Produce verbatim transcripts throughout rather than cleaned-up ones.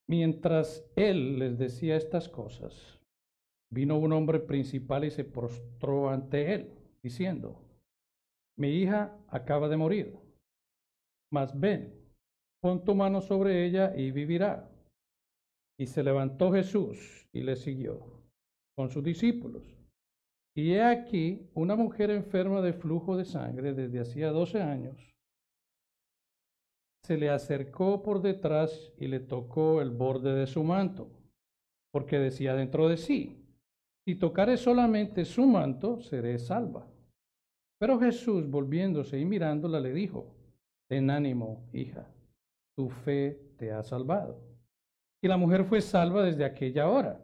Mientras él les decía estas cosas, vino un hombre principal y se postró ante él, diciendo: Mi hija acaba de morir, mas ven, pon tu mano sobre ella y vivirá. Y se levantó Jesús y le siguió con sus discípulos. Y he aquí una mujer enferma de flujo de sangre desde hacía doce años. Se le acercó por detrás y le tocó el borde de su manto, porque decía dentro de sí: si tocare solamente su manto, seré salva. Pero Jesús, volviéndose y mirándola, le dijo: ten ánimo, hija, tu fe te ha salvado. Y la mujer fue salva desde aquella hora.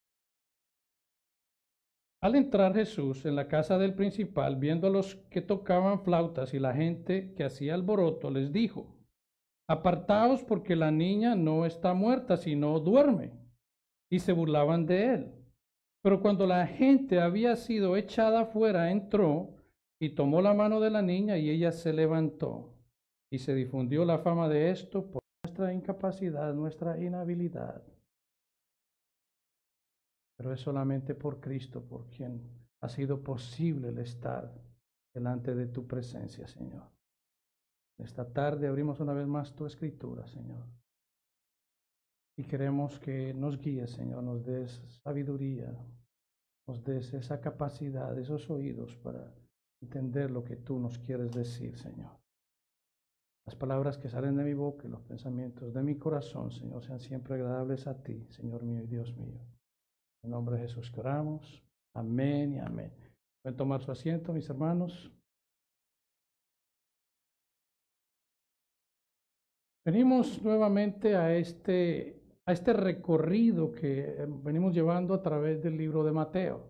Al entrar Jesús en la casa del principal, viendo a los que tocaban flautas y la gente que hacía alboroto, les dijo: apartaos, porque la niña no está muerta, sino duerme. Y se burlaban de él. Pero cuando la gente había sido echada fuera, entró y tomó la mano de la niña, y ella se levantó. Y se difundió la fama de esto por nuestra incapacidad, nuestra inhabilidad. Pero es solamente por Cristo por quien ha sido posible el estar delante de tu presencia, Señor. Esta tarde abrimos una vez más tu escritura, Señor. Y queremos que nos guíes, Señor, nos des sabiduría, nos des esa capacidad, esos oídos para entender lo que tú nos quieres decir, Señor. Las palabras que salen de mi boca y los pensamientos de mi corazón, Señor, sean siempre agradables a ti, Señor mío y Dios mío. En nombre de Jesús que oramos. Amén y amén. Pueden tomar su asiento, mis hermanos. Venimos nuevamente a este, a este recorrido que venimos llevando a través del libro de Mateo.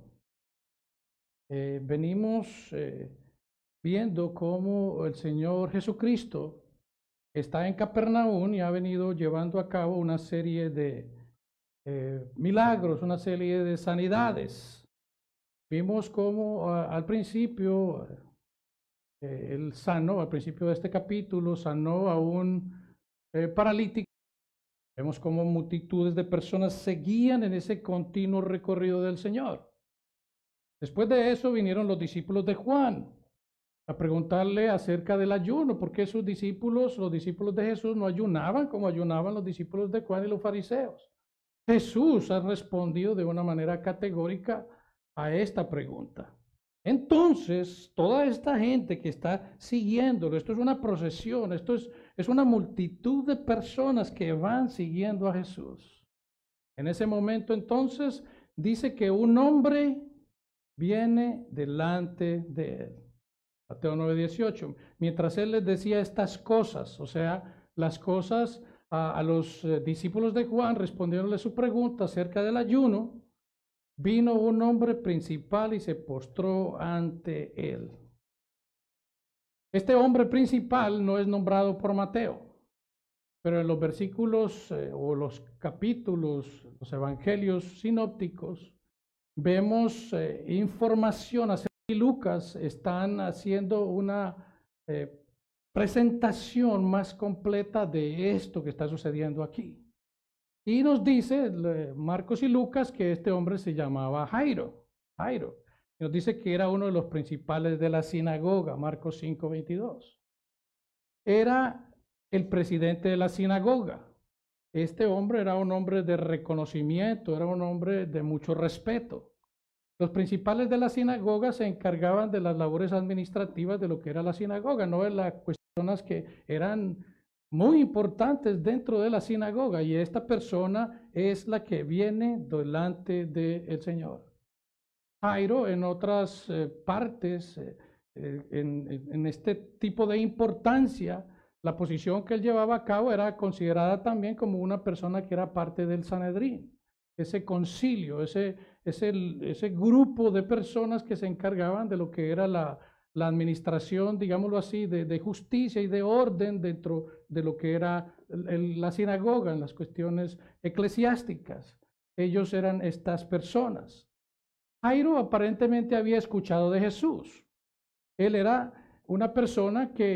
Eh, venimos eh, viendo cómo el Señor Jesucristo está en Capernaum y ha venido llevando a cabo una serie de eh, milagros, una serie de sanidades. Vimos cómo uh, al principio eh, él sanó, al principio de este capítulo, sanó a un eh, paralítico. Vemos cómo multitudes de personas seguían en ese continuo recorrido del Señor. Después de eso vinieron los discípulos de Juan a preguntarle acerca del ayuno, porque sus discípulos, los discípulos de Jesús, no ayunaban como ayunaban los discípulos de Juan y los fariseos. Jesús ha respondido de una manera categórica a esta pregunta. Entonces, toda esta gente que está siguiéndolo, esto es una procesión, esto es, es una multitud de personas que van siguiendo a Jesús. En ese momento, entonces, dice que un hombre viene delante de él. Mateo nueve dieciocho. Mientras él les decía estas cosas, o sea, las cosas a, a los eh, discípulos de Juan, respondiéndole su pregunta acerca del ayuno, vino un hombre principal y se postró ante él. Este hombre principal no es nombrado por Mateo, pero en los versículos eh, o los capítulos, los evangelios sinópticos, vemos eh, información acerca de Lucas. Están haciendo una eh, presentación más completa de esto que está sucediendo aquí. Y nos dice Marcos y Lucas que este hombre se llamaba Jairo. Jairo. Y nos dice que era uno de los principales de la sinagoga, Marcos cinco veintidós. Era el presidente de la sinagoga. Este hombre era un hombre de reconocimiento, era un hombre de mucho respeto. Los principales de la sinagoga se encargaban de las labores administrativas de lo que era la sinagoga, no de las cuestiones que eran muy importantes dentro de la sinagoga, y esta persona es la que viene delante del Señor. Jairo, en otras eh, partes, eh, en, en este tipo de importancia, la posición que él llevaba a cabo era considerada también como una persona que era parte del Sanedrín, ese concilio, ese, ese, ese grupo de personas que se encargaban de lo que era la la administración, digámoslo así, de, de justicia y de orden dentro de lo que era el, la sinagoga, en las cuestiones eclesiásticas. Ellos eran estas personas. Jairo aparentemente había escuchado de Jesús. Él era una persona que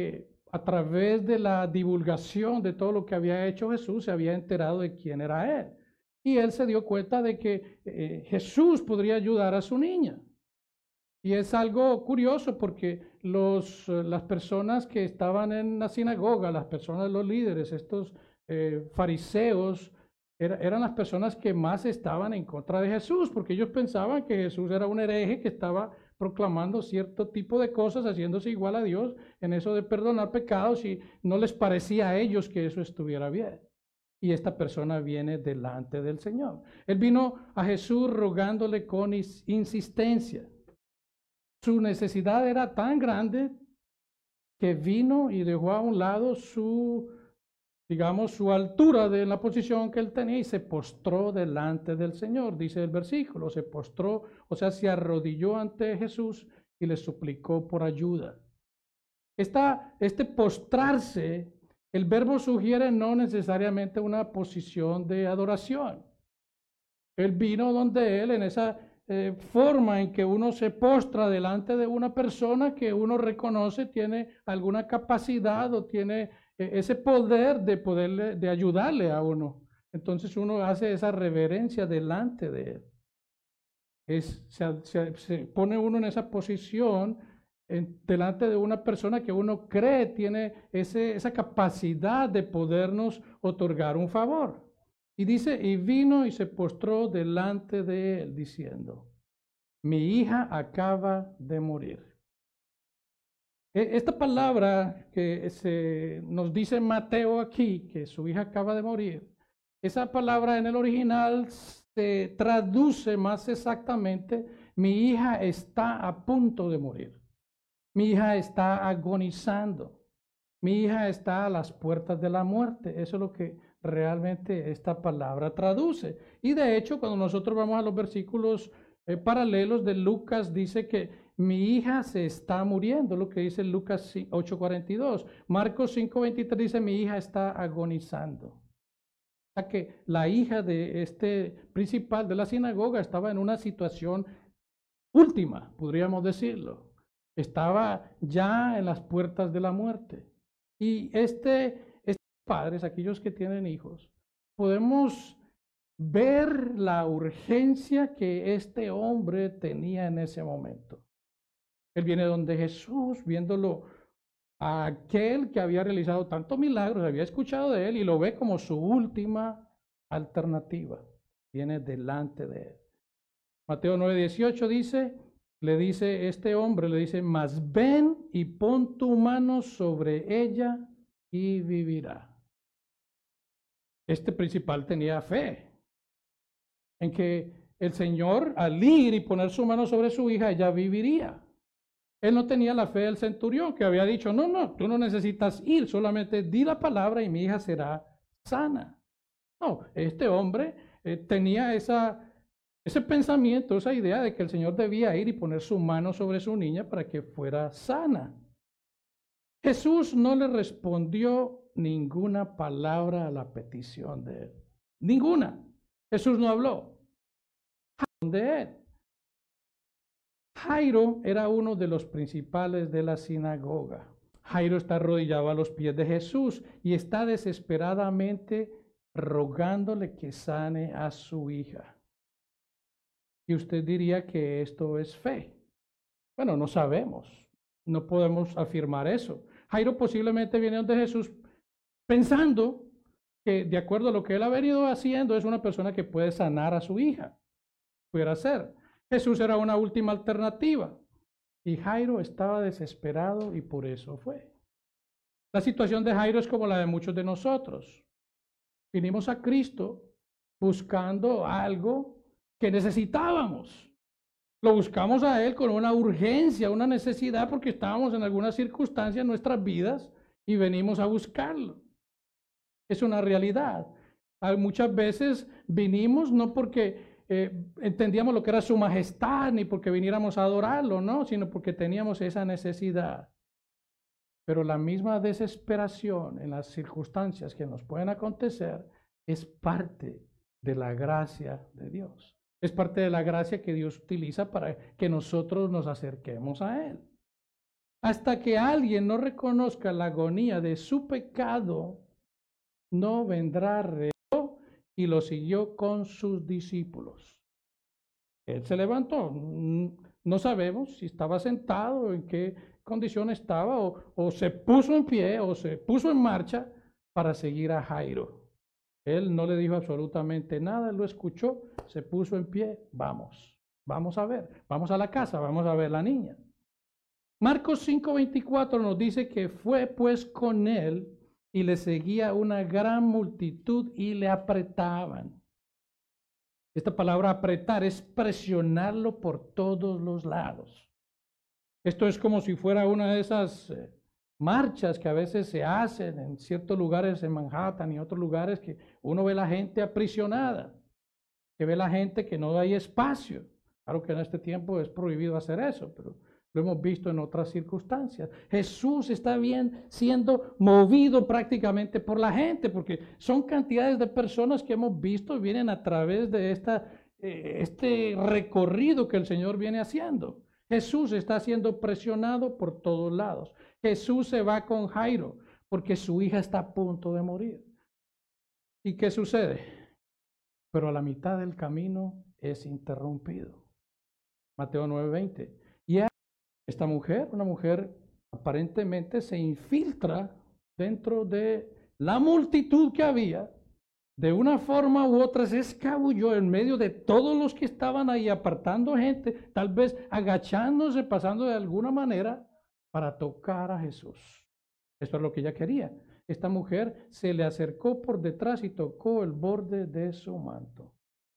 a través de la divulgación de todo lo que había hecho Jesús, se había enterado de quién era él. Y él se dio cuenta de que eh, Jesús podría ayudar a su niña. Y es algo curioso porque los, las personas que estaban en la sinagoga, las personas, los líderes, estos eh, fariseos, era, eran las personas que más estaban en contra de Jesús, porque ellos pensaban que Jesús era un hereje que estaba proclamando cierto tipo de cosas, haciéndose igual a Dios en eso de perdonar pecados, y no les parecía a ellos que eso estuviera bien. Y esta persona viene delante del Señor. Él vino a Jesús rogándole con insistencia. Su necesidad era tan grande que vino y dejó a un lado su, digamos, su altura de la posición que él tenía y se postró delante del Señor, dice el versículo. Se postró, o sea, se arrodilló ante Jesús y le suplicó por ayuda. Esta, este postrarse, el verbo sugiere no necesariamente una posición de adoración. Él vino donde él en esa Eh, forma en que uno se postra delante de una persona que uno reconoce tiene alguna capacidad o tiene eh, ese poder de poderle, de ayudarle a uno. Entonces uno hace esa reverencia delante de él. Es, se, se, se pone uno en esa posición en, delante de una persona que uno cree tiene ese, esa capacidad de podernos otorgar un favor. Y dice, y vino y se postró delante de él, diciendo, mi hija acaba de morir. Esta palabra que se nos dice Mateo aquí, que su hija acaba de morir, esa palabra en el original se traduce más exactamente, mi hija está a punto de morir. Mi hija está agonizando. Mi hija está a las puertas de la muerte. Eso es lo que realmente esta palabra traduce. Y de hecho, cuando nosotros vamos a los versículos eh, paralelos de Lucas, dice que mi hija se está muriendo, lo que dice Lucas ocho cuarenta y dos. Marcos cinco veintitrés dice, mi hija está agonizando. O sea que la hija de este principal de la sinagoga estaba en una situación última, podríamos decirlo. Estaba ya en las puertas de la muerte. Y este, estos padres, aquellos que tienen hijos, podemos ver la urgencia que este hombre tenía en ese momento. Él viene donde Jesús, viéndolo a aquel que había realizado tantos milagros, había escuchado de él y lo ve como su última alternativa. Viene delante de él. Mateo nueve dieciocho dice, le dice este hombre, le dice, mas ven y pon tu mano sobre ella y vivirá. Este principal tenía fe en que el Señor, al ir y poner su mano sobre su hija, ella viviría. Él no tenía la fe del centurión, que había dicho, no, no, tú no necesitas ir, solamente di la palabra y mi hija será sana. No, este hombre eh, tenía esa, ese pensamiento, esa idea de que el Señor debía ir y poner su mano sobre su niña para que fuera sana. Jesús no le respondió ninguna palabra a la petición de él. Ninguna. Jesús no habló de él. Jairo era uno de los principales de la sinagoga. Jairo está arrodillado a los pies de Jesús y está desesperadamente rogándole que sane a su hija. Y usted diría que esto es fe. Bueno, no sabemos, no podemos afirmar eso. Jairo posiblemente viene donde Jesús pensando que de acuerdo a lo que él ha venido haciendo es una persona que puede sanar a su hija. Pudiera ser. Jesús era una última alternativa y Jairo estaba desesperado y por eso fue. La situación de Jairo es como la de muchos de nosotros. Vinimos a Cristo buscando algo que necesitábamos. Lo buscamos a Él con una urgencia, una necesidad, porque estábamos en alguna circunstancia en nuestras vidas y venimos a buscarlo. Es una realidad. Muchas veces vinimos no porque eh, entendíamos lo que era su majestad, ni porque viniéramos a adorarlo, no, sino porque teníamos esa necesidad. Pero la misma desesperación en las circunstancias que nos pueden acontecer es parte de la gracia de Dios. Es parte de la gracia que Dios utiliza para que nosotros nos acerquemos a Él. Hasta que alguien no reconozca la agonía de su pecado, no vendrá reo, y lo siguió con sus discípulos. Él se levantó. No sabemos si estaba sentado, en qué condición estaba, o, o se puso en pie, o se puso en marcha para seguir a Jairo. Él no le dijo absolutamente nada, él lo escuchó, se puso en pie, vamos, vamos a ver, vamos a la casa, vamos a ver la niña. Marcos cinco veinticuatro nos dice que fue pues con él y le seguía una gran multitud y le apretaban. Esta palabra apretar es presionarlo por todos los lados. Esto es como si fuera una de esas eh, marchas que a veces se hacen en ciertos lugares en Manhattan y otros lugares que uno ve la gente aprisionada, que ve la gente que no hay espacio. Claro que en este tiempo es prohibido hacer eso, pero lo hemos visto en otras circunstancias. Jesús está bien siendo movido prácticamente por la gente, porque son cantidades de personas que hemos visto y vienen a través de esta, eh, este recorrido que el Señor viene haciendo. Jesús está siendo presionado por todos lados. Jesús se va con Jairo porque su hija está a punto de morir. ¿Y qué sucede? Pero a la mitad del camino es interrumpido. Mateo nueve veinte. Y esta mujer, una mujer aparentemente se infiltra dentro de la multitud que había, de una forma u otra se escabulló en medio de todos los que estaban ahí apartando gente, tal vez agachándose, pasando de alguna manera para tocar a Jesús. Eso es lo que ella quería. Esta mujer se le acercó por detrás y tocó el borde de su manto.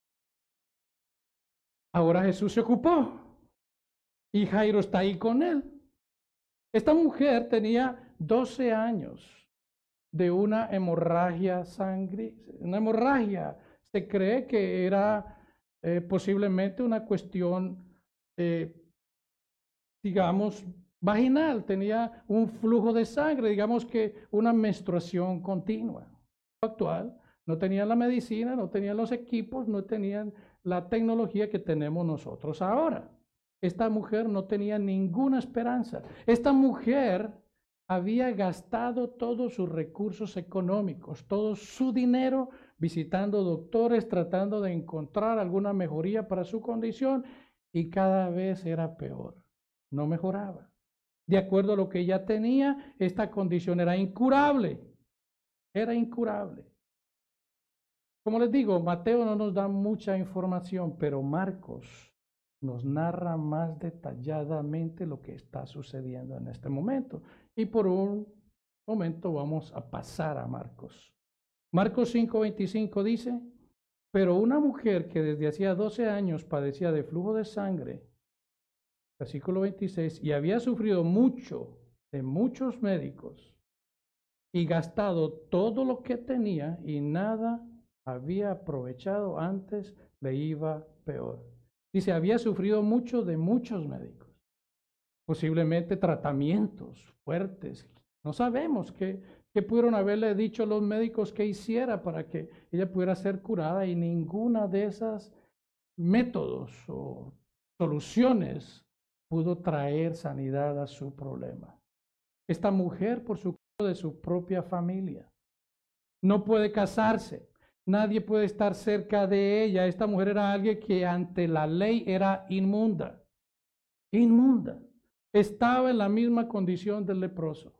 Ahora Jesús se ocupó y Jairo está ahí con él. Esta mujer tenía doce años de una hemorragia sangre, una hemorragia. Se cree que era eh, posiblemente una cuestión, eh, digamos, vaginal. Tenía un flujo de sangre, digamos que una menstruación continua. Actual, no tenían la medicina, no tenían los equipos, no tenían la tecnología que tenemos nosotros ahora. Esta mujer no tenía ninguna esperanza. Esta mujer había gastado todos sus recursos económicos, todo su dinero visitando doctores, tratando de encontrar alguna mejoría para su condición y cada vez era peor, no mejoraba. De acuerdo a lo que ella tenía, esta condición era incurable, era incurable. Como les digo, Mateo no nos da mucha información, pero Marcos nos narra más detalladamente lo que está sucediendo en este momento. Y por un momento vamos a pasar a Marcos. Marcos cinco veinticinco dice, pero una mujer que desde hacía doce años padecía de flujo de sangre, versículo veintiséis, y había sufrido mucho de muchos médicos y gastado todo lo que tenía y nada había aprovechado, antes le iba peor. Dice, había sufrido mucho de muchos médicos, posiblemente tratamientos fuertes. No sabemos qué, qué pudieron haberle dicho los médicos que hiciera para que ella pudiera ser curada, y ninguna de esas métodos o soluciones pudo traer sanidad a su problema. Esta mujer, por su causa de su propia familia, no puede casarse. Nadie puede estar cerca de ella. Esta mujer era alguien que ante la ley era inmunda. Inmunda. Estaba en la misma condición del leproso.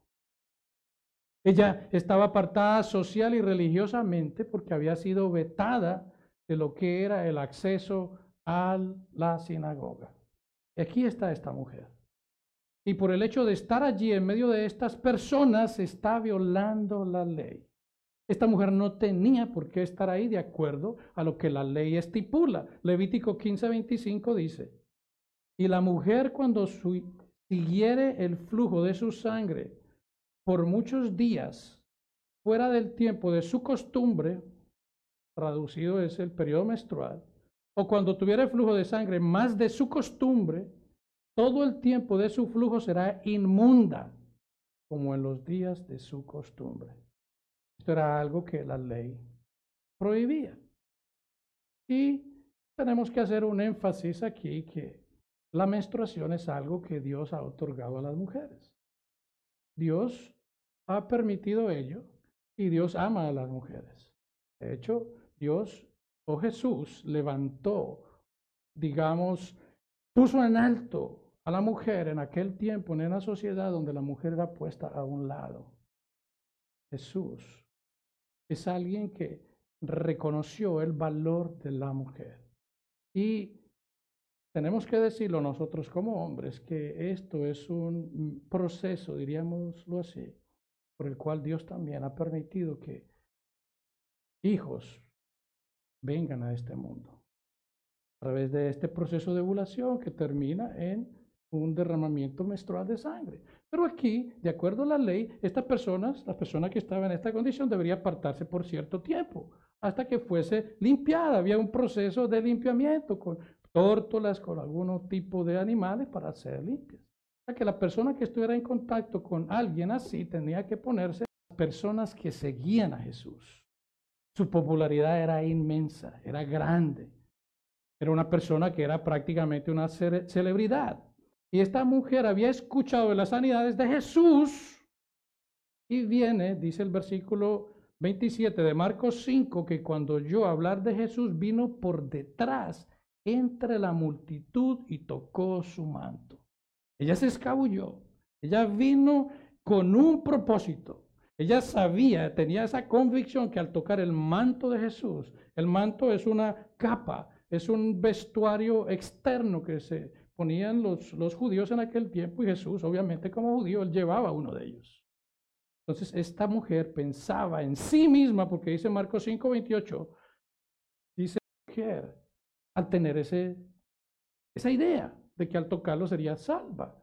Ella estaba apartada social y religiosamente porque había sido vetada de lo que era el acceso a la sinagoga. Y aquí está esta mujer. Y por el hecho de estar allí en medio de estas personas, se está violando la ley. Esta mujer no tenía por qué estar ahí de acuerdo a lo que la ley estipula. Levítico quince veinticinco dice, y la mujer cuando su, siguiere el flujo de su sangre por muchos días fuera del tiempo de su costumbre, traducido es el periodo menstrual, o cuando tuviera el flujo de sangre más de su costumbre, todo el tiempo de su flujo será inmunda, como en los días de su costumbre. Esto era algo que la ley prohibía. Y tenemos que hacer un énfasis aquí que la menstruación es algo que Dios ha otorgado a las mujeres. Dios ha permitido ello y Dios ama a las mujeres. De hecho, Dios o Jesús levantó, digamos, puso en alto a la mujer en aquel tiempo, en una sociedad donde la mujer era puesta a un lado. Jesús es alguien que reconoció el valor de la mujer. Y tenemos que decirlo nosotros como hombres, que esto es un proceso, diríamoslo así, por el cual Dios también ha permitido que hijos vengan a este mundo a través de este proceso de ovulación que termina en un derramamiento menstrual de sangre. Pero aquí, de acuerdo a la ley, estas personas, la persona que estaba en esta condición debería apartarse por cierto tiempo, hasta que fuese limpiada. Había un proceso de limpiamiento con tórtolas, con algún tipo de animales para ser limpias. O sea que la persona que estuviera en contacto con alguien así tenía que ponerse personas que seguían a Jesús. Su popularidad era inmensa, era grande. Era una persona que era prácticamente una celebridad. Y esta mujer había escuchado de las sanidades de Jesús y viene, dice el versículo veintisiete de Marcos cinco, que cuando oyó hablar de Jesús vino por detrás entre la multitud y tocó su manto. Ella se escabulló, ella vino con un propósito. Ella sabía, tenía esa convicción que al tocar el manto de Jesús, el manto es una capa, es un vestuario externo que se ponían los, los judíos en aquel tiempo, y Jesús, obviamente como judío, él llevaba uno de ellos. Entonces esta mujer pensaba en sí misma, porque dice Marcos cinco veintiocho, dice mujer, al tener ese, esa idea de que al tocarlo sería salva.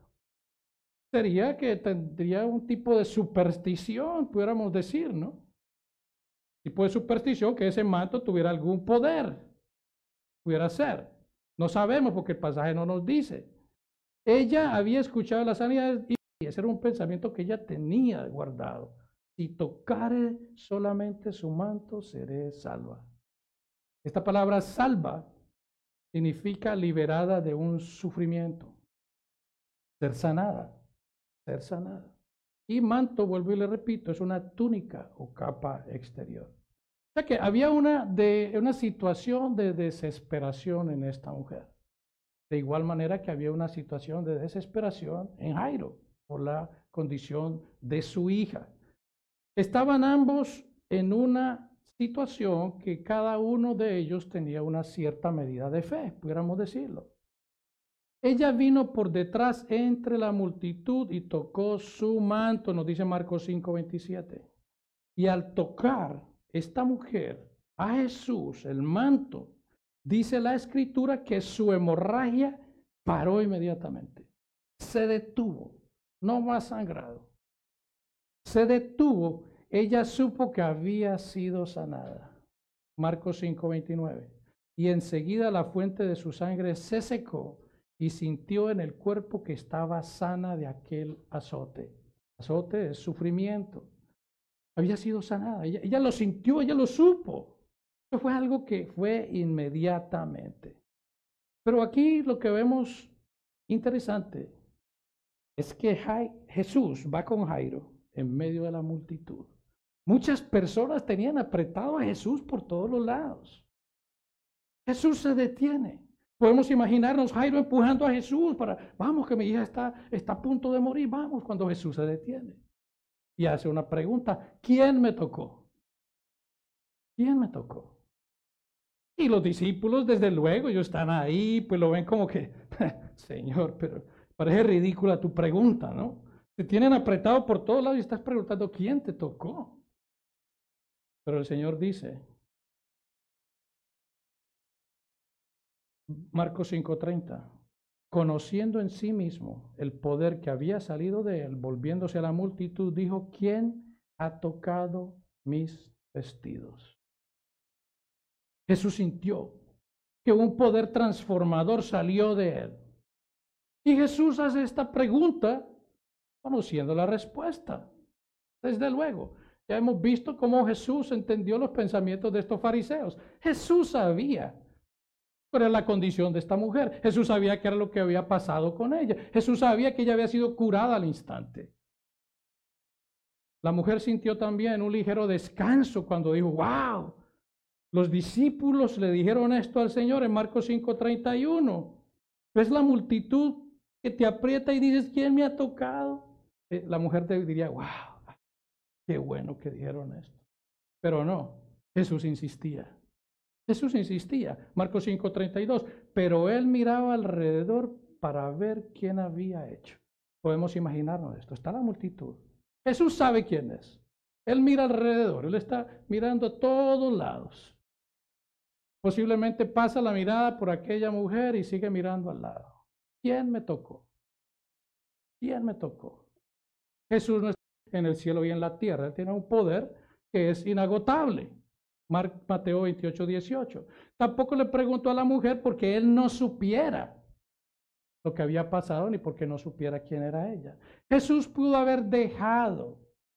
Sería que tendría un tipo de superstición, pudiéramos decir, ¿no? Tipo de superstición que ese manto tuviera algún poder, pudiera ser. No sabemos porque el pasaje no nos dice. Ella había escuchado las sanidades y ese era un pensamiento que ella tenía guardado. Si tocare solamente su manto, seré salva. Esta palabra salva significa liberada de un sufrimiento, ser sanada. Ser sanada. Y manto, vuelvo y le repito, es una túnica o capa exterior. O sea que había una, de, una situación de desesperación en esta mujer. De igual manera que había una situación de desesperación en Jairo por la condición de su hija. Estaban ambos en una situación que cada uno de ellos tenía una cierta medida de fe, pudiéramos decirlo. Ella vino por detrás entre la multitud y tocó su manto, nos dice Marcos cinco veintisiete. Y al tocar esta mujer a Jesús, el manto, dice la escritura que su hemorragia paró inmediatamente. Se detuvo, no más sangrado. Se detuvo, ella supo que había sido sanada. Marcos cinco veintinueve. Y enseguida la fuente de su sangre se secó y sintió en el cuerpo que estaba sana de aquel azote. Azote es sufrimiento. Había sido sanada. Ella, ella lo sintió, ella lo supo. Eso fue algo que fue inmediatamente. Pero aquí lo que vemos interesante es que Jesús va con Jairo en medio de la multitud. Muchas personas tenían apretado a Jesús por todos los lados. Jesús se detiene. Podemos imaginarnos Jairo empujando a Jesús para, vamos que mi hija está, está a punto de morir, vamos, cuando Jesús se detiene. Y hace una pregunta, ¿quién me tocó? ¿Quién me tocó? Y los discípulos, desde luego, ellos están ahí, pues lo ven como que, Señor, pero parece ridícula tu pregunta, ¿no? Te tienen apretado por todos lados y estás preguntando, ¿quién te tocó? Pero el Señor dice, Marcos cinco treinta, conociendo en sí mismo el poder que había salido de él, volviéndose a la multitud, dijo, ¿quién ha tocado mis vestidos? Jesús sintió que un poder transformador salió de él. Y Jesús hace esta pregunta conociendo la respuesta. Desde luego, ya hemos visto cómo Jesús entendió los pensamientos de estos fariseos. Jesús sabía cuál era la condición de esta mujer. Jesús sabía qué era lo que había pasado con ella. Jesús sabía que ella había sido curada al instante. La mujer sintió también un ligero descanso cuando dijo, wow, los discípulos le dijeron esto al Señor en Marcos cinco treinta y uno. ¿Ves la multitud que te aprieta y dices, ¿quién me ha tocado? Eh, la mujer te diría, wow, qué bueno que dijeron esto. Pero no, Jesús insistía. Jesús insistía, Marcos cinco treinta y dos, pero él miraba alrededor para ver quién había hecho. Podemos imaginarnos esto, está la multitud. Jesús sabe quién es. Él mira alrededor, él está mirando a todos lados. Posiblemente pasa la mirada por aquella mujer y sigue mirando al lado. ¿Quién me tocó? ¿Quién me tocó? Jesús no está en el cielo y en la tierra, él tiene un poder que es inagotable. Mateo veintiocho dieciocho. Tampoco le preguntó a la mujer porque él no supiera lo que había pasado ni porque no supiera quién era ella. Jesús pudo haber dejado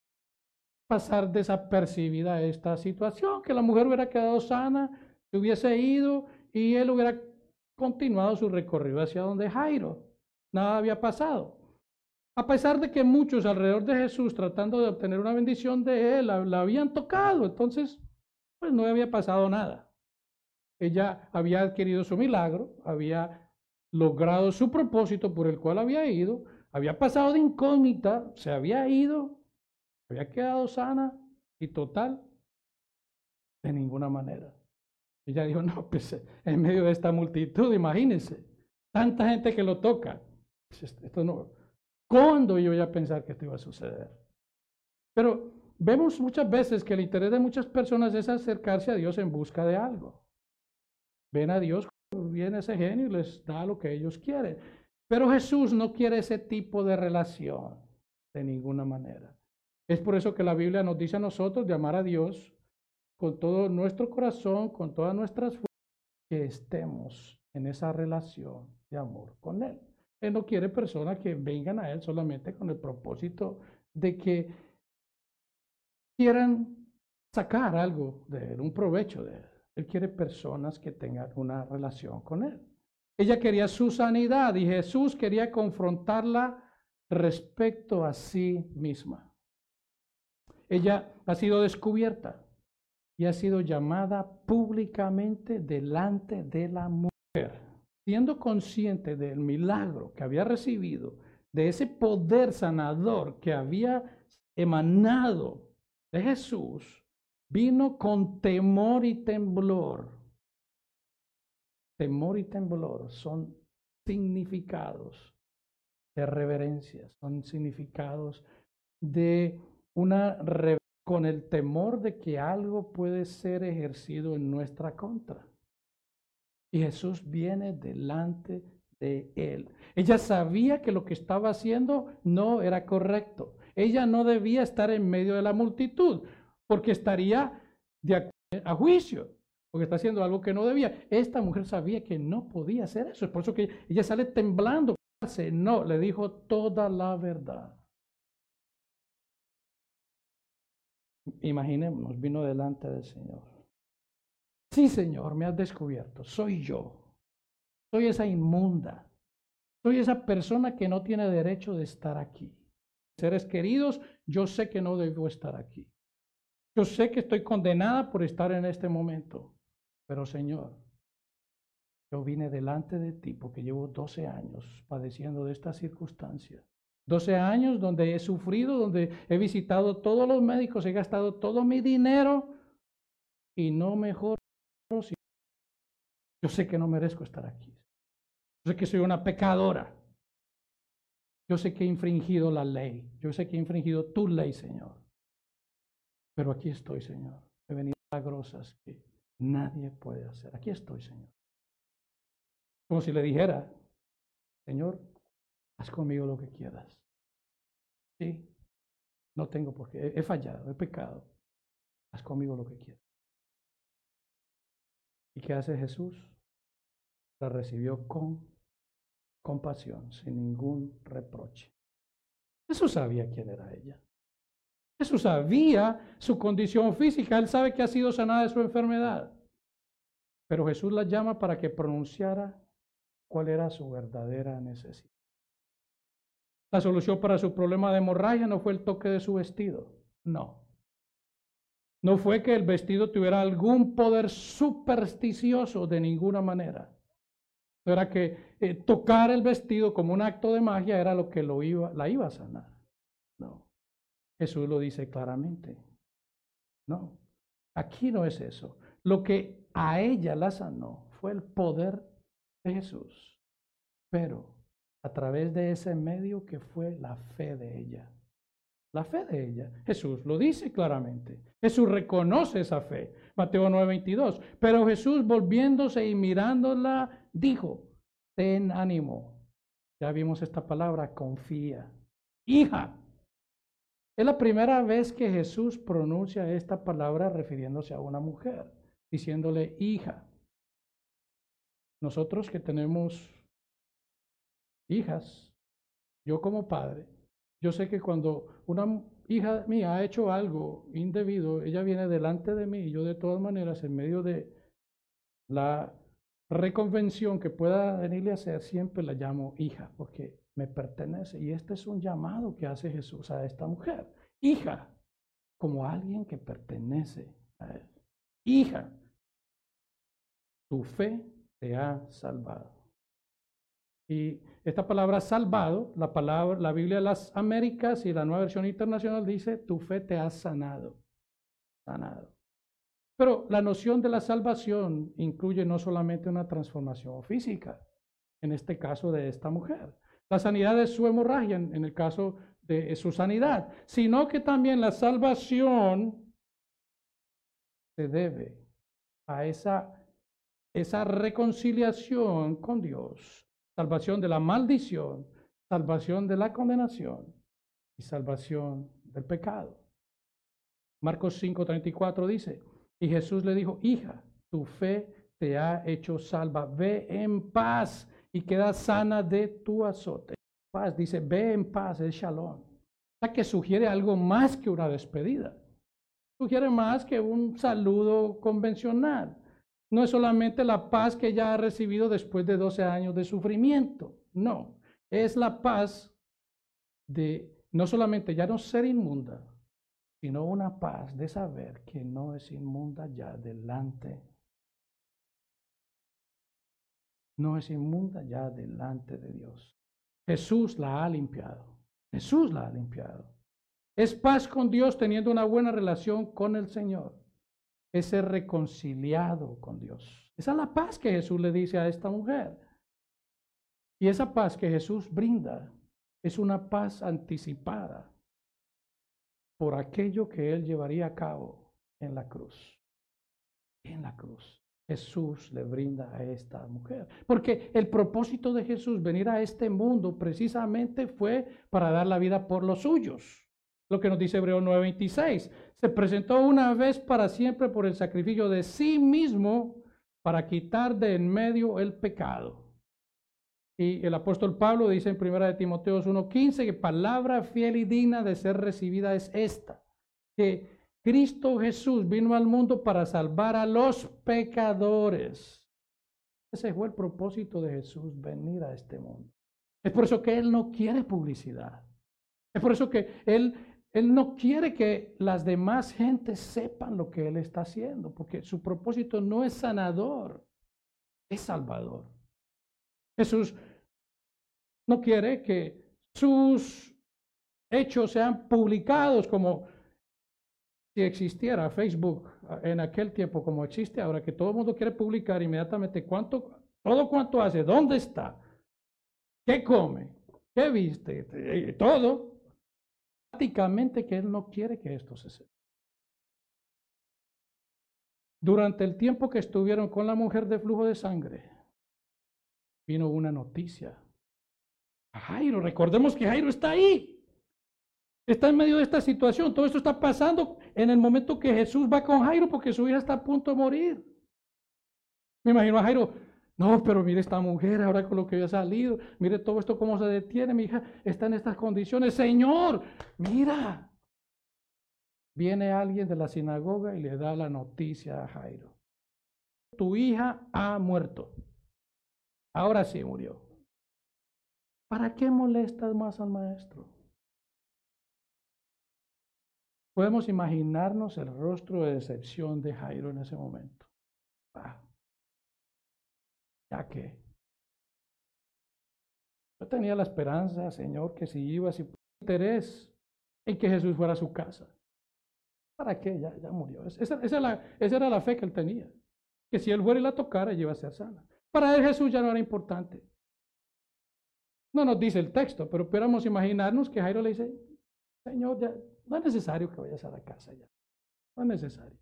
pasar desapercibida esta situación, que la mujer hubiera quedado sana, se hubiese ido y él hubiera continuado su recorrido hacia donde Jairo. Nada había pasado. A pesar de que muchos alrededor de Jesús, tratando de obtener una bendición de él, la, la habían tocado, entonces pues no había pasado nada. Ella había adquirido su milagro, había logrado su propósito por el cual había ido, había pasado de incógnita, se había ido, había quedado sana y total, de ninguna manera. Ella dijo, no, pues en medio de esta multitud, imagínense, tanta gente que lo toca. Esto no, ¿cuándo yo iba a pensar que esto iba a suceder? Pero vemos muchas veces que el interés de muchas personas es acercarse a Dios en busca de algo. Ven a Dios, viene ese genio y les da lo que ellos quieren. Pero Jesús no quiere ese tipo de relación de ninguna manera. Es por eso que la Biblia nos dice a nosotros de amar a Dios con todo nuestro corazón, con todas nuestras fuerzas, que estemos en esa relación de amor con Él. Él no quiere personas que vengan a Él solamente con el propósito de que quieran sacar algo de Él, un provecho de Él. Él quiere personas que tengan una relación con Él. Ella quería su sanidad y Jesús quería confrontarla respecto a sí misma. Ella ha sido descubierta y ha sido llamada públicamente delante de la mujer, siendo consciente del milagro que había recibido, de ese poder sanador que había emanado de Jesús, vino con temor y temblor. Temor y temblor son significados de reverencia, son significados de una reverencia con el temor de que algo puede ser ejercido en nuestra contra. Y Jesús viene delante de él. Ella sabía que lo que estaba haciendo no era correcto. Ella no debía estar en medio de la multitud porque estaría de acuerdo a juicio, porque está haciendo algo que no debía. Esta mujer sabía que no podía hacer eso. Es por eso que ella sale temblando. No, le dijo toda la verdad. Imaginémonos, vino delante del Señor. Sí, Señor, me has descubierto. Soy yo. Soy esa inmunda. Soy esa persona que no tiene derecho de estar aquí. Seres queridos, yo sé que no debo estar aquí. Yo sé que estoy condenada por estar en este momento. Pero, Señor, yo vine delante de ti porque llevo doce años padeciendo de estas circunstancias. doce años donde he sufrido, donde he visitado todos los médicos, he gastado todo mi dinero y no mejoro. Yo sé que no merezco estar aquí. Yo sé que soy una pecadora. Yo sé que he infringido la ley. Yo sé que he infringido tu ley, Señor. Pero aquí estoy, Señor. He venido milagrosas que nadie puede hacer. Aquí estoy, Señor. Como si le dijera, Señor, haz conmigo lo que quieras. Sí, no tengo por qué. He, he fallado, he pecado. Haz conmigo lo que quieras. ¿Y qué hace Jesús? La recibió con compasión, sin ningún reproche. Jesús sabía quién era ella. Jesús sabía su condición física. Él sabe que ha sido sanada de su enfermedad. Pero Jesús la llama para que pronunciara cuál era su verdadera necesidad. La solución para su problema de hemorragia no fue el toque de su vestido. No. No fue que el vestido tuviera algún poder supersticioso de ninguna manera. No era que eh, tocar el vestido como un acto de magia era lo que lo iba, la iba a sanar. No. Jesús lo dice claramente. No. Aquí no es eso. Lo que a ella la sanó fue el poder de Jesús. Pero a través de ese medio que fue la fe de ella. La fe de ella. Jesús lo dice claramente. Jesús reconoce esa fe. Mateo nueve veintidós. Pero Jesús, volviéndose y mirándola, dijo, ten ánimo. Ya vimos esta palabra, confía. Hija. Es la primera vez que Jesús pronuncia esta palabra refiriéndose a una mujer, diciéndole hija. Nosotros que tenemos hijas, yo como padre, yo sé que cuando una hija mía ha hecho algo indebido, ella viene delante de mí y yo de todas maneras, en medio de la reconvención que pueda venirle a hacer, siempre la llamo hija, porque me pertenece. Y este es un llamado que hace Jesús a esta mujer. Hija, como alguien que pertenece a él. Hija, tu fe te ha salvado. Y esta palabra salvado, la palabra, la Biblia de las Américas y la Nueva Versión Internacional dice, tu fe te ha sanado. Sanado. Pero la noción de la salvación incluye no solamente una transformación física, en este caso de esta mujer, la sanidad de su hemorragia, en, en el caso de su sanidad, sino que también la salvación se debe a esa, esa reconciliación con Dios, salvación de la maldición, salvación de la condenación y salvación del pecado. Marcos cinco treinta y cuatro dice, y Jesús le dijo, hija, tu fe te ha hecho salva, ve en paz y queda sana de tu azote. Paz, dice, ve en paz, es shalom. O sea que sugiere algo más que una despedida. Sugiere más que un saludo convencional. No es solamente la paz que ella ha recibido después de doce años de sufrimiento. No, es la paz de no solamente ya no ser inmunda, sino una paz de saber que no es inmunda ya delante. No es inmunda ya delante de Dios. Jesús la ha limpiado. Jesús la ha limpiado. Es paz con Dios teniendo una buena relación con el Señor. Es ser reconciliado con Dios. Esa es la paz que Jesús le dice a esta mujer. Y esa paz que Jesús brinda es una paz anticipada por aquello que Él llevaría a cabo en la cruz. En la cruz. Jesús le brinda a esta mujer. Porque el propósito de Jesús venir a este mundo precisamente fue para dar la vida por los suyos. Lo que nos dice Hebreos nueve veintiséis. Se presentó una vez para siempre por el sacrificio de sí mismo para quitar de en medio el pecado. Y el apóstol Pablo dice en primera de Timoteo uno quince que palabra fiel y digna de ser recibida es esta, que Cristo Jesús vino al mundo para salvar a los pecadores. Ese fue el propósito de Jesús, venir a este mundo. Es por eso que Él no quiere publicidad. Es por eso que Él, Él no quiere que las demás gentes sepan lo que Él está haciendo, porque su propósito no es sanador, es salvador. Jesús no quiere que sus hechos sean publicados como si existiera Facebook en aquel tiempo como existe ahora, que todo el mundo quiere publicar inmediatamente cuánto, todo cuánto hace, dónde está, qué come, qué viste, todo. Prácticamente que Él no quiere que esto se sepa. Durante el tiempo que estuvieron con la mujer de flujo de sangre, vino una noticia. A Jairo, recordemos que Jairo está ahí. Está en medio de esta situación. Todo esto está pasando en el momento que Jesús va con Jairo porque su hija está a punto de morir. Me imagino a Jairo, no, pero mire esta mujer ahora con lo que había salido. Mire todo esto cómo se detiene. Mi hija está en estas condiciones. Señor, mira. Viene alguien de la sinagoga y le da la noticia a Jairo. Tu hija ha muerto. Ahora sí murió. ¿Para qué molestas más al maestro? Podemos imaginarnos el rostro de decepción de Jairo en ese momento. Ah, ya que yo tenía la esperanza, Señor, que si iba, si interés en que Jesús fuera a su casa. ¿Para qué? Ya, ya murió. Esa, esa, la, esa era la fe que él tenía. Que si él fuera y la tocara, ella iba a ser sana. Para él Jesús ya no era importante. No nos dice el texto, pero pudiéramos imaginarnos que Jairo le dice, Señor, ya no es necesario que vayas a la casa ya. No es necesario.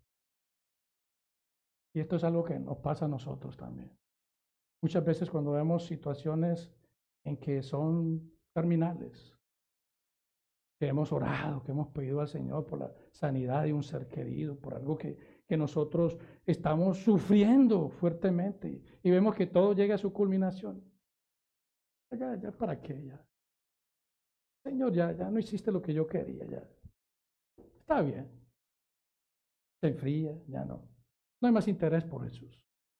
Y esto es algo que nos pasa a nosotros también. Muchas veces cuando vemos situaciones en que son terminales, que hemos orado, que hemos pedido al Señor por la sanidad de un ser querido, por algo que, que nosotros estamos sufriendo fuertemente y vemos que todo llega a su culminación. Ya, ya, ¿para qué? Ya. Señor, ya, ya no hiciste lo que yo quería, ya. Está bien. Se enfría, ya no. No hay más interés por Jesús.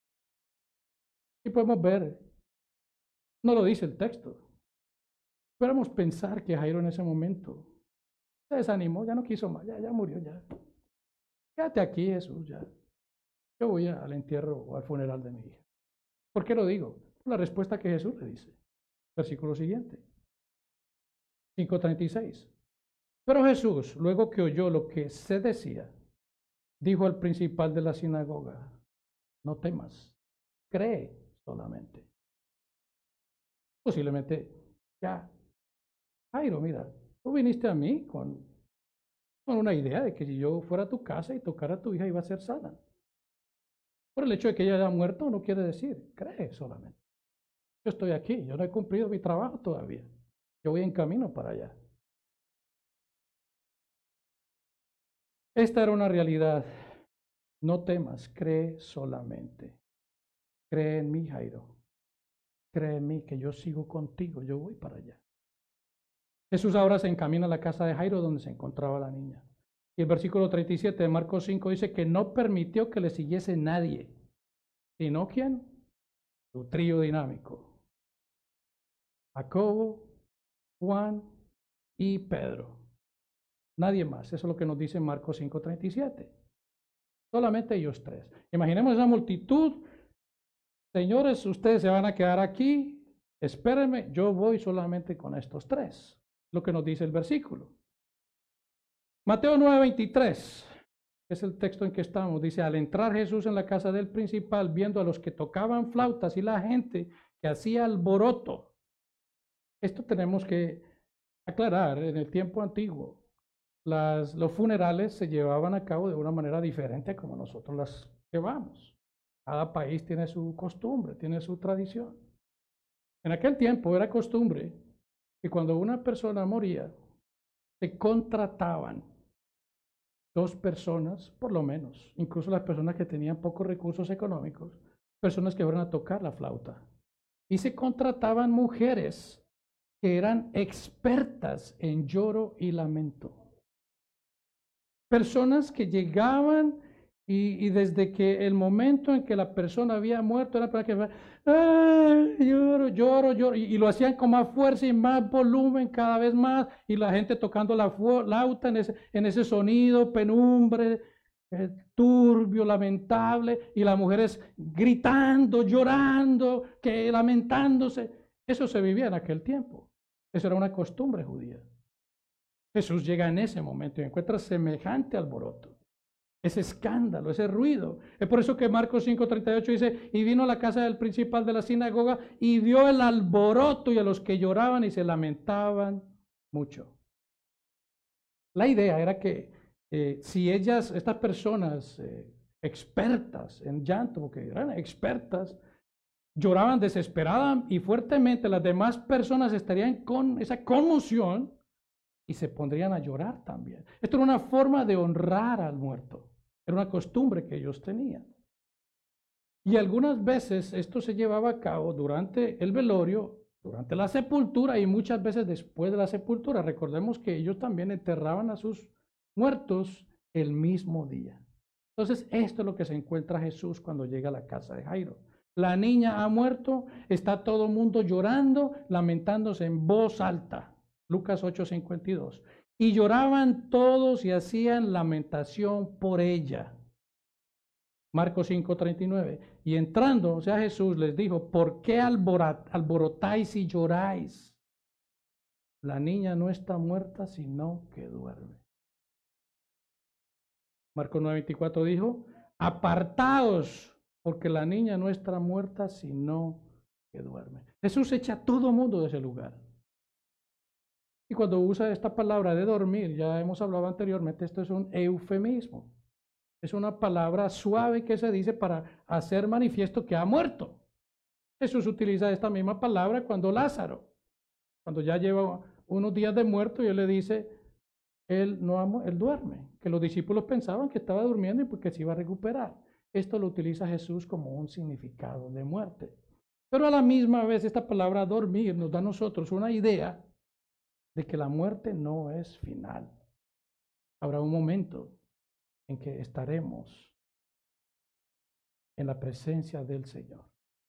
Y podemos ver, no lo dice el texto, podemos pensar que Jairo en ese momento se desanimó, ya no quiso más, ya, ya murió, ya. Quédate aquí, Jesús, ya. Yo voy al entierro o al funeral de mi hija. ¿Por qué lo digo? La respuesta que Jesús le dice. Versículo siguiente. cinco treinta y seis. Pero Jesús, luego que oyó lo que se decía, dijo al principal de la sinagoga, no temas, cree solamente. Posiblemente, ya, Jairo, mira, tú viniste a mí con, con una idea de que si yo fuera a tu casa y tocara a tu hija iba a ser sana. Por el hecho de que ella haya muerto no quiere decir, cree solamente. Yo estoy aquí, yo no he cumplido mi trabajo todavía. Yo voy en camino para allá. Esta era una realidad. No temas, cree solamente. Cree en mí, Jairo. Cree en mí que yo sigo contigo, yo voy para allá. Jesús ahora se encamina a la casa de Jairo donde se encontraba la niña. Y el versículo treinta y siete de Marcos cinco dice que no permitió que le siguiese nadie. ¿Sino quién? Su trío dinámico. Jacobo, Juan y Pedro. Nadie más. Eso es lo que nos dice Marcos cinco treinta y siete. Solamente ellos tres. Imaginemos esa multitud. Señores, ustedes se van a quedar aquí. Espérenme, yo voy solamente con estos tres. Lo que nos dice el versículo. Mateo nueve veintitrés. Es el texto en que estamos. Dice, al entrar Jesús en la casa del principal, viendo a los que tocaban flautas y la gente que hacía alboroto. Esto tenemos que aclarar. En el tiempo antiguo, las, los funerales se llevaban a cabo de una manera diferente como nosotros las llevamos. Cada país tiene su costumbre, tiene su tradición. En aquel tiempo era costumbre que cuando una persona moría, se contrataban dos personas, por lo menos, incluso las personas que tenían pocos recursos económicos, personas que fueran a tocar la flauta. Y se contrataban mujeres que eran expertas en lloro y lamento. Personas que llegaban y, y desde que el momento en que la persona había muerto era para que ¡ay, lloro, lloro, lloro! Y, y lo hacían con más fuerza y más volumen cada vez más, y la gente tocando la flauta en ese, en ese sonido penumbre, eh, turbio, lamentable, y las mujeres gritando, llorando, que lamentándose. Eso se vivía en aquel tiempo. Eso era una costumbre judía. Jesús llega en ese momento y encuentra semejante alboroto, ese escándalo, ese ruido. Es por eso que Marcos cinco treinta y ocho dice, y vino a la casa del principal de la sinagoga y vio el alboroto y a los que lloraban y se lamentaban mucho. La idea era que eh, si ellas, estas personas eh, expertas en llanto, porque eran expertas, lloraban desesperadas y fuertemente, las demás personas estarían con esa conmoción y se pondrían a llorar también. Esto era una forma de honrar al muerto. Era una costumbre que ellos tenían. Y algunas veces esto se llevaba a cabo durante el velorio, durante la sepultura y muchas veces después de la sepultura. Recordemos que ellos también enterraban a sus muertos el mismo día. Entonces, esto es lo que se encuentra Jesús cuando llega a la casa de Jairo. La niña ha muerto, está todo el mundo llorando, lamentándose en voz alta. Lucas ocho cincuenta y dos. y lloraban todos y hacían lamentación por ella. Marcos cinco, treinta y nueve. Y entrando, o sea, Jesús les dijo, ¿por qué alborotáis y lloráis? La niña no está muerta, sino que duerme. Marcos nueve, veinticuatro dijo, apartaos, porque la niña no está muerta, sino que duerme. Jesús echa a todo mundo de ese lugar. Y cuando usa esta palabra de dormir, ya hemos hablado anteriormente, esto es un eufemismo. Es una palabra suave que se dice para hacer manifiesto que ha muerto. Jesús utiliza esta misma palabra cuando Lázaro, cuando ya lleva unos días de muerto, y él le dice, él, no, él duerme, que los discípulos pensaban que estaba durmiendo y porque se iba a recuperar. Esto lo utiliza Jesús como un significado de muerte. Pero a la misma vez esta palabra dormir nos da a nosotros una idea de que la muerte no es final. Habrá un momento en que estaremos en la presencia del Señor.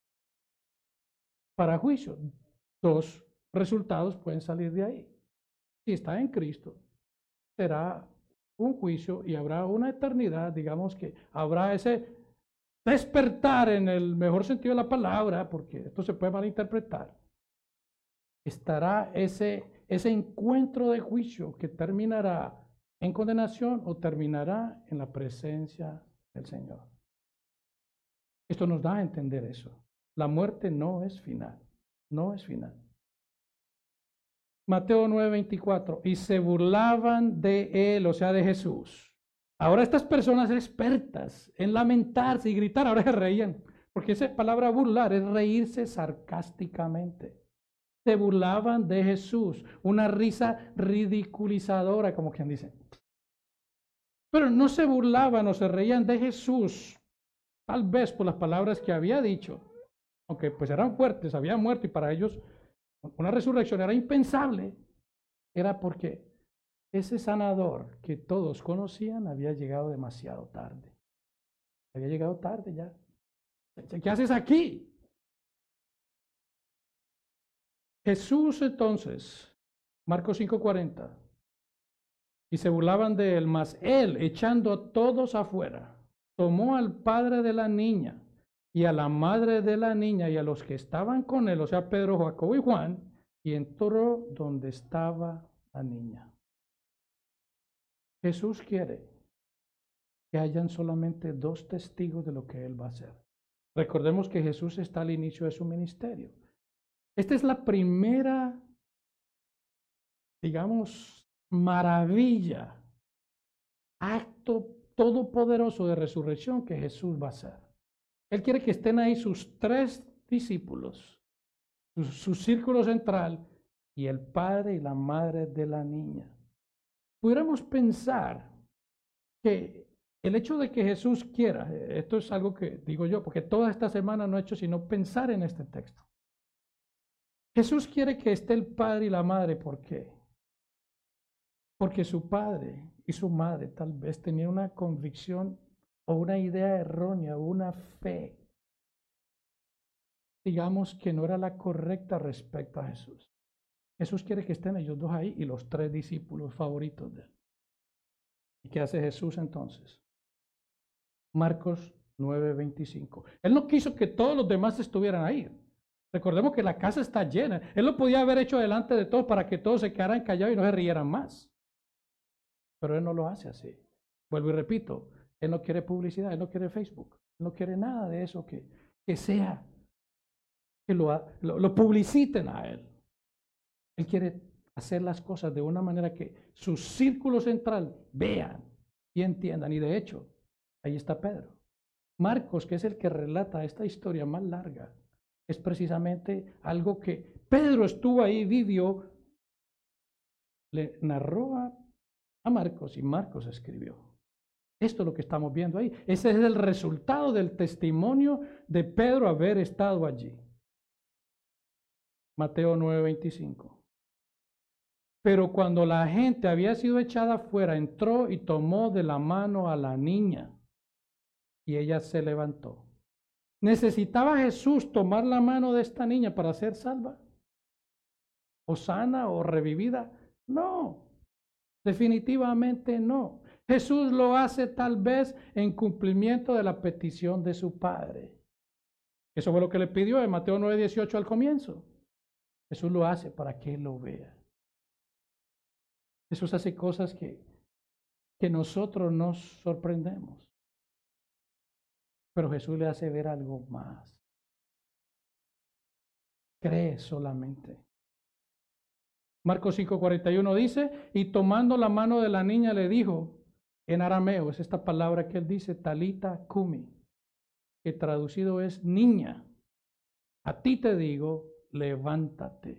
Para juicio, dos resultados pueden salir de ahí. Si está en Cristo, será un juicio y habrá una eternidad, digamos que habrá ese despertar en el mejor sentido de la palabra, porque esto se puede malinterpretar. Estará ese, ese encuentro de juicio que terminará en condenación o terminará en la presencia del Señor. Esto nos da a entender eso. La muerte no es final, no es final. Mateo nueve, veinticuatro, y se burlaban de él, o sea, de Jesús. Ahora estas personas expertas en lamentarse y gritar, ahora se reían, porque esa palabra burlar es reírse sarcásticamente. Se burlaban de Jesús, una risa ridiculizadora, como quien dice. Pero no se burlaban o se reían de Jesús, tal vez por las palabras que había dicho, aunque pues eran fuertes, había muerto y para ellos una resurrección era impensable, era porque ese sanador que todos conocían había llegado demasiado tarde. Había llegado tarde ya. ¿Qué haces aquí? Jesús entonces, Marcos cinco, cuarenta, y se burlaban de él, mas él, echando a todos afuera, tomó al padre de la niña y a la madre de la niña y a los que estaban con él, o sea, Pedro, Jacobo y Juan, y entró donde estaba la niña. Jesús quiere que hayan solamente dos testigos de lo que él va a hacer. Recordemos que Jesús está al inicio de su ministerio. Esta es la primera, digamos, maravilla, acto todopoderoso de resurrección que Jesús va a hacer. Él quiere que estén ahí sus tres discípulos, su, su círculo central, y el padre y la madre de la niña. Pudiéramos pensar que el hecho de que Jesús quiera, esto es algo que digo yo, porque toda esta semana no he hecho sino pensar en este texto. Jesús quiere que esté el padre y la madre, ¿por qué? Porque su padre y su madre tal vez tenían una convicción o una idea errónea, una fe, digamos que no era la correcta respecto a Jesús. Jesús quiere que estén ellos dos ahí y los tres discípulos favoritos de él. ¿Y qué hace Jesús entonces? Marcos nueve, veinticinco. Él no quiso que todos los demás estuvieran ahí. Recordemos que la casa está llena. Él lo podía haber hecho delante de todos para que todos se quedaran callados y no se rieran más. Pero él no lo hace así. Vuelvo y repito, él no quiere publicidad, él no quiere Facebook, él no quiere nada de eso que, que sea, que lo, lo, lo publiciten a él. Él quiere hacer las cosas de una manera que su círculo central vean y entiendan. Y de hecho, ahí está Pedro. Marcos, que es el que relata esta historia más larga, es precisamente algo que Pedro estuvo ahí, vivió, le narró a, a Marcos y Marcos escribió. Esto es lo que estamos viendo ahí. Ese es el resultado del testimonio de Pedro haber estado allí. Mateo nueve, veinticinco. Pero cuando la gente había sido echada afuera, entró y tomó de la mano a la niña y ella se levantó. ¿Necesitaba Jesús tomar la mano de esta niña para ser salva? ¿O sana o revivida? No. Definitivamente no. Jesús lo hace tal vez en cumplimiento de la petición de su Padre. Eso fue lo que le pidió en Mateo nueve dieciocho al comienzo. Jesús lo hace para que Él lo vea. Jesús hace cosas que, que nosotros nos sorprendemos. Pero Jesús le hace ver algo más. Cree solamente. Marcos cinco cuarenta y uno dice, y tomando la mano de la niña le dijo, en arameo, es esta palabra que él dice, talita kumi, que traducido es niña, a ti te digo, levántate.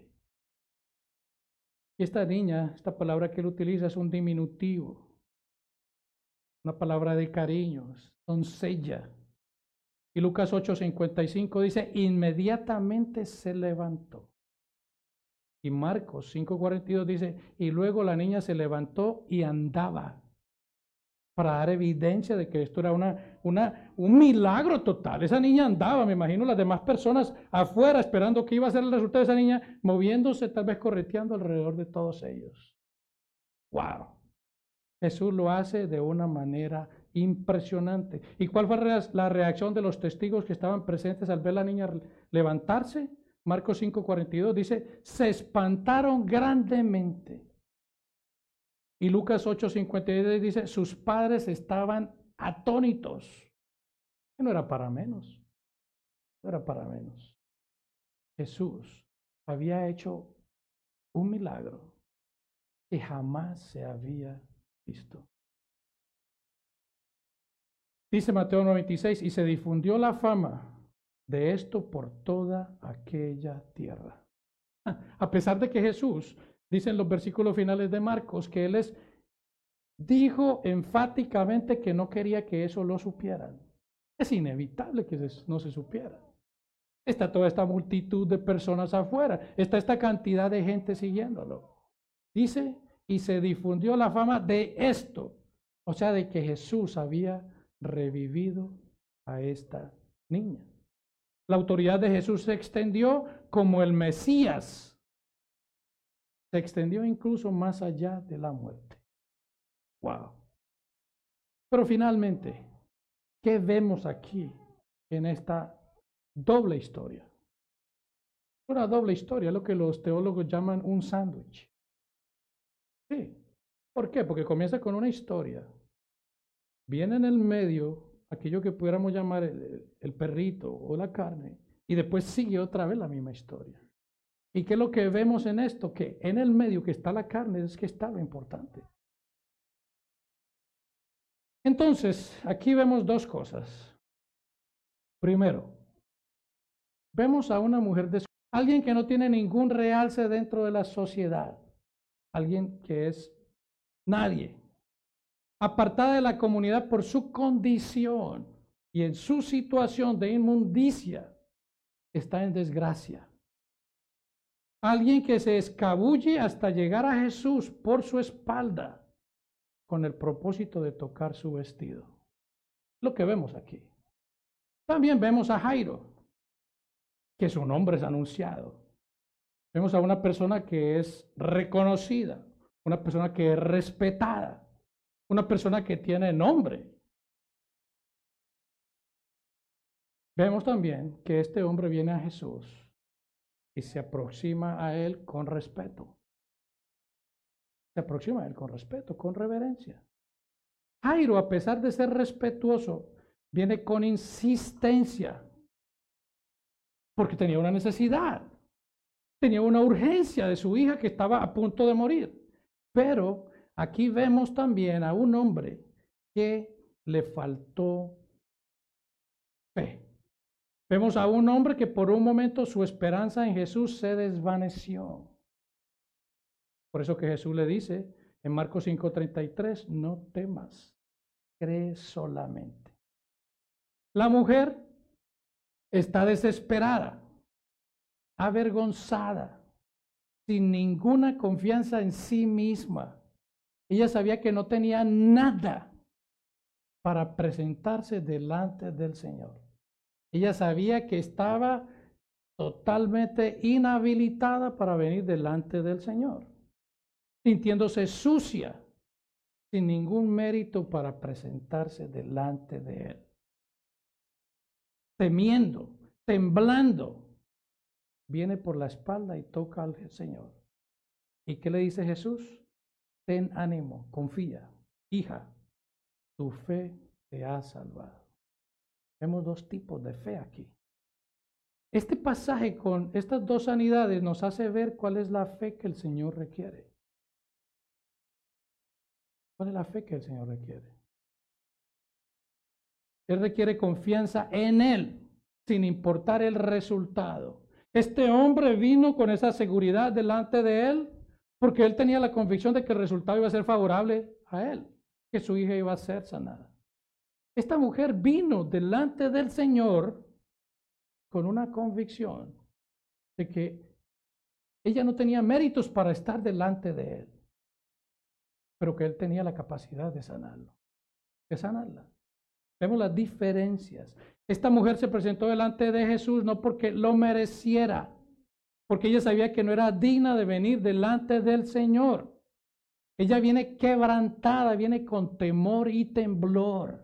Y esta niña, esta palabra que él utiliza es un diminutivo, una palabra de cariño, doncella. Y Lucas ocho cincuenta y cinco dice, inmediatamente se levantó. Y Marcos cinco cuarenta y dos dice, y luego la niña se levantó y andaba, para dar evidencia de que esto era una, una, un milagro total. Esa niña andaba, me imagino las demás personas afuera esperando que iba a ser el resultado de esa niña, moviéndose, tal vez correteando alrededor de todos ellos. ¡Wow! Jesús lo hace de una manera impresionante. ¿Y cuál fue la reacción de los testigos que estaban presentes al ver a la niña levantarse? Marcos cinco cuarenta y dos dice, se espantaron grandemente. Y Lucas ocho cincuenta y dos dice, sus padres estaban atónitos. Que no era para menos. No era para menos. Jesús había hecho un milagro que jamás se había visto. Dice Mateo nueve veintiséis, y se difundió la fama de esto por toda aquella tierra. A pesar de que Jesús, dice en los versículos finales de Marcos, que Él les dijo enfáticamente que no quería que eso lo supieran. Es inevitable que no se supiera. Está toda esta multitud de personas afuera. Está esta cantidad de gente siguiéndolo. Dice, y se difundió la fama de esto. O sea, de que Jesús había revivido a esta niña. La autoridad de Jesús se extendió como el Mesías. Se extendió incluso más allá de la muerte. Wow. Pero finalmente, ¿qué vemos aquí en esta doble historia? Una doble historia, lo que los teólogos llaman un sándwich. Sí. ¿Por qué? Porque comienza con una historia. Viene en el medio aquello que pudiéramos llamar el, el perrito o la carne, y después sigue otra vez la misma historia. ¿Y qué es lo que vemos en esto? Que en el medio que está la carne es que está lo importante. Entonces, aquí vemos dos cosas. Primero, vemos a una mujer, de, alguien que no tiene ningún realce dentro de la sociedad, alguien que es nadie, apartada de la comunidad por su condición y en su situación de inmundicia, está en desgracia. Alguien que se escabulle hasta llegar a Jesús por su espalda con el propósito de tocar su vestido. Lo que vemos aquí. También vemos a Jairo, que su nombre es anunciado. Vemos a una persona que es reconocida, una persona que es respetada, una persona que tiene nombre. Vemos también que este hombre viene a Jesús y se aproxima a él con respeto. Se aproxima a él con respeto, con reverencia. Jairo, a pesar de ser respetuoso, viene con insistencia, porque tenía una necesidad, tenía una urgencia de su hija que estaba a punto de morir. Pero aquí vemos también a un hombre que le faltó fe. Vemos a un hombre que por un momento su esperanza en Jesús se desvaneció. Por eso que Jesús le dice en Marcos cinco treinta y tres, no temas, cree solamente. La mujer está desesperada, avergonzada, sin ninguna confianza en sí misma. Ella sabía que no tenía nada para presentarse delante del Señor. Ella sabía que estaba totalmente inhabilitada para venir delante del Señor, sintiéndose sucia, sin ningún mérito para presentarse delante de Él. Temiendo, temblando, viene por la espalda y toca al Señor. ¿Y qué le dice Jesús? Ten ánimo, confía, hija, tu fe te ha salvado. Vemos dos tipos de fe aquí. Este pasaje con estas dos sanidades nos hace ver cuál es la fe que el Señor requiere. ¿Cuál es la fe que el Señor requiere? Él requiere confianza en Él, sin importar el resultado. Este hombre vino con esa seguridad delante de Él, porque Él tenía la convicción de que el resultado iba a ser favorable a Él, que su hija iba a ser sanada. Esta mujer vino delante del Señor con una convicción de que ella no tenía méritos para estar delante de Él, pero que Él tenía la capacidad de sanarlo, de sanarla. Vemos las diferencias. Esta mujer se presentó delante de Jesús no porque lo mereciera, porque ella sabía que no era digna de venir delante del Señor. Ella viene quebrantada, viene con temor y temblor.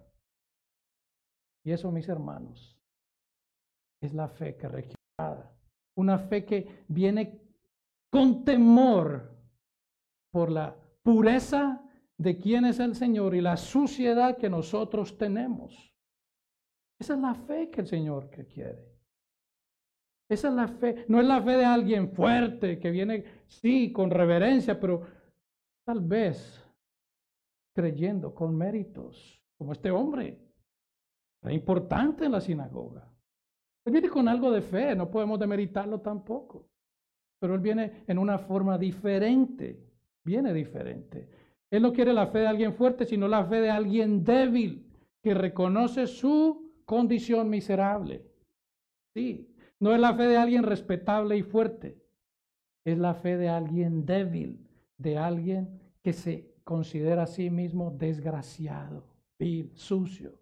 Y eso, mis hermanos, es la fe que requiere. Una fe que viene con temor por la pureza de quién es el Señor y la suciedad que nosotros tenemos. Esa es la fe que el Señor quiere. Esa es la fe. No es la fe de alguien fuerte que viene, sí, con reverencia, pero tal vez creyendo con méritos, como este hombre. Era importante en la sinagoga. Él viene con algo de fe, no podemos demeritarlo tampoco. Pero él viene en una forma diferente, viene diferente. Él no quiere la fe de alguien fuerte, sino la fe de alguien débil, que reconoce su condición miserable. Sí, no es la fe de alguien respetable y fuerte, es la fe de alguien débil, de alguien que se considera a sí mismo desgraciado, vil, sucio,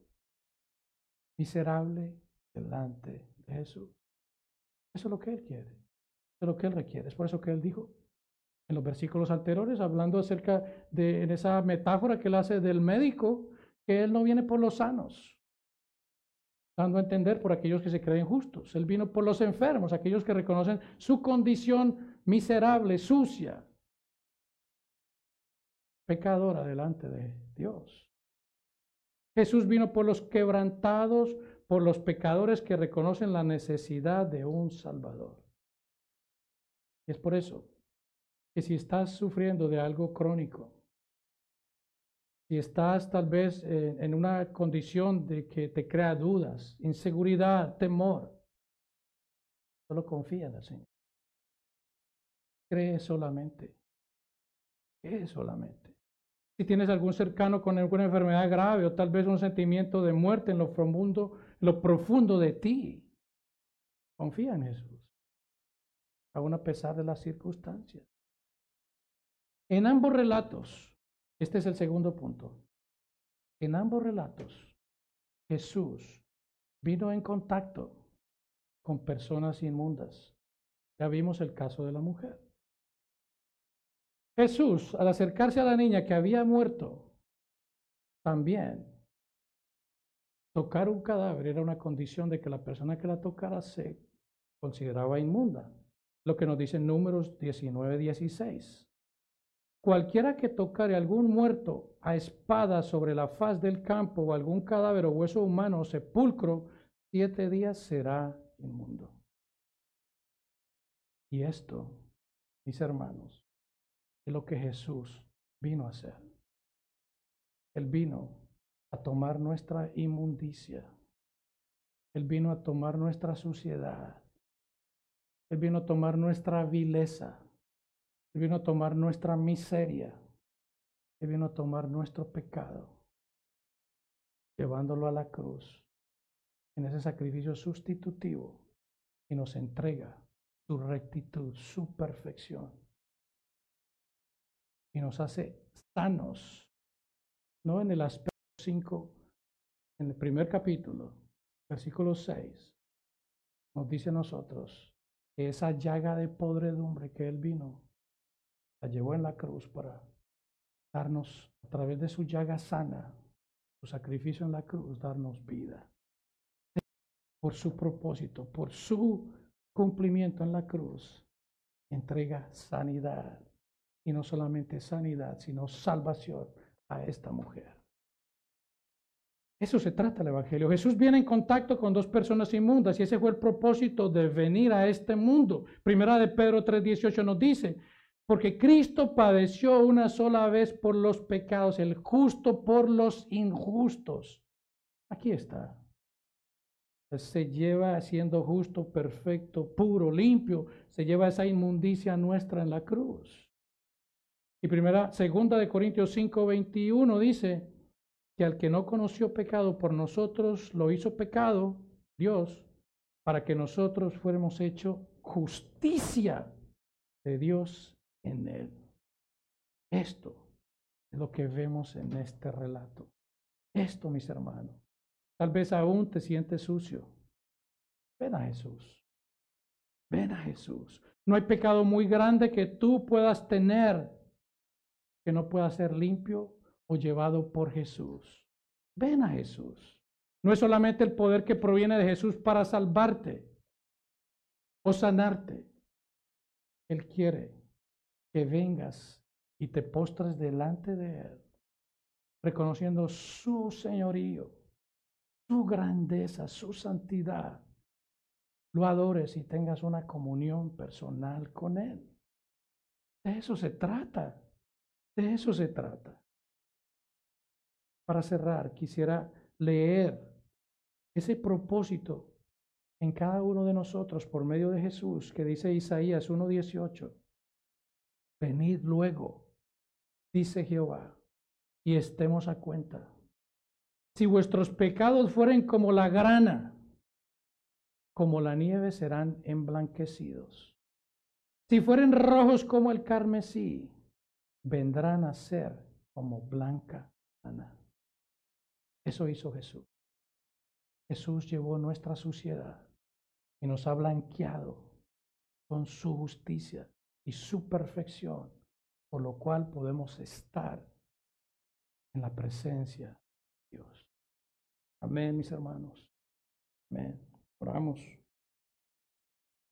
miserable delante de Jesús. Eso es lo que Él quiere, eso es lo que Él requiere. Es por eso que Él dijo en los versículos anteriores, hablando acerca de en esa metáfora que Él hace del médico, que Él no viene por los sanos, dando a entender por aquellos que se creen justos. Él vino por los enfermos, aquellos que reconocen su condición miserable, sucia, pecadora delante de Dios. Jesús vino por los quebrantados, por los pecadores que reconocen la necesidad de un Salvador. Y es por eso que si estás sufriendo de algo crónico, si estás tal vez en, en una condición de que te crea dudas, inseguridad, temor, solo confía en el Señor. Cree solamente. Cree solamente. Si tienes algún cercano con alguna enfermedad grave o tal vez un sentimiento de muerte en lo profundo, lo profundo de ti, confía en Jesús, aún a pesar de las circunstancias. En ambos relatos, este es el segundo punto, en ambos relatos, Jesús vino en contacto con personas inmundas. Ya vimos el caso de la mujer. Jesús, al acercarse a la niña que había muerto, también tocar un cadáver era una condición de que la persona que la tocara se consideraba inmunda. Lo que nos dice Números diecinueve, dieciséis. Cualquiera que tocare algún muerto a espada sobre la faz del campo o algún cadáver o hueso humano o sepulcro, siete días será inmundo. Y esto, mis hermanos, es lo que Jesús vino a hacer. Él vino a tomar nuestra inmundicia. Él vino a tomar nuestra suciedad. Él vino a tomar nuestra vileza. Él vino a tomar nuestra miseria. Él vino a tomar nuestro pecado, llevándolo a la cruz en ese sacrificio sustitutivo y nos entrega su rectitud, su perfección. Y nos hace sanos, no en el aspecto cinco, en el primer capítulo, versículo seis, nos dice a nosotros que esa llaga de podredumbre que Él vino, la llevó en la cruz para darnos a través de su llaga sana, su sacrificio en la cruz, darnos vida. Por su propósito, por su cumplimiento en la cruz, entrega sanidad. Y no solamente sanidad, sino salvación a esta mujer. Eso se trata el Evangelio. Jesús viene en contacto con dos personas inmundas y ese fue el propósito de venir a este mundo. Primera de Pedro tres dieciocho nos dice, porque Cristo padeció una sola vez por los pecados, el justo por los injustos. Aquí está. Se lleva siendo justo, perfecto, puro, limpio, se lleva esa inmundicia nuestra en la cruz. Y primera, segunda de Corintios cinco veintiuno dice que al que no conoció pecado por nosotros lo hizo pecado, Dios, para que nosotros fuéramos hecho justicia de Dios en él. Esto es lo que vemos en este relato. Esto, mis hermanos. Tal vez aún te sientes sucio. Ven a Jesús. Ven a Jesús. No hay pecado muy grande que tú puedas tener que no pueda ser limpio o llevado por Jesús. Ven a Jesús. No es solamente el poder que proviene de Jesús para salvarte o sanarte. Él quiere que vengas y te postres delante de Él, reconociendo su señorío, su grandeza, su santidad. Lo adores y tengas una comunión personal con Él. De eso se trata. De eso se trata. Para cerrar, quisiera leer ese propósito en cada uno de nosotros por medio de Jesús que dice Isaías uno dieciocho. Venid luego, dice Jehová, y estemos a cuenta. Si vuestros pecados fueren como la grana, como la nieve serán emblanquecidos. Si fueren rojos como el carmesí, vendrán a ser como blanca lana. Eso hizo Jesús. Jesús llevó nuestra suciedad y nos ha blanqueado con su justicia y su perfección, por lo cual podemos estar en la presencia de Dios. Amén, mis hermanos. Amén. Oramos.